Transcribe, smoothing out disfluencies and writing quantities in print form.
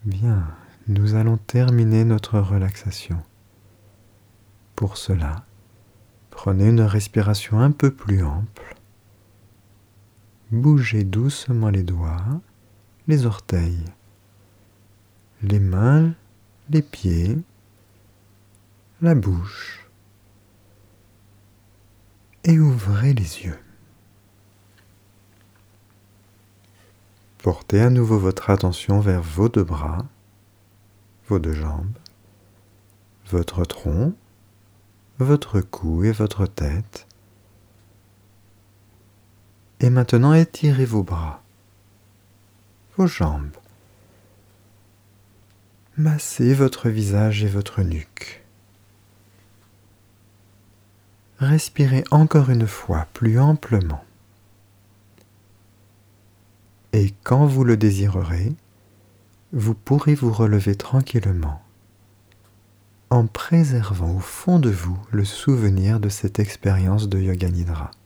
Bien, nous allons terminer notre relaxation. Pour cela, prenez une respiration un peu plus ample. Bougez doucement les doigts, les orteils, les mains, les pieds, la bouche. Et ouvrez les yeux. Portez à nouveau votre attention vers vos deux bras, vos deux jambes, votre tronc, votre cou et votre tête. Et maintenant, étirez vos bras, vos jambes. Massez votre visage et votre nuque. Respirez encore une fois plus amplement. Et quand vous le désirerez, vous pourrez vous relever tranquillement en préservant au fond de vous le souvenir de cette expérience de Yoga Nidra.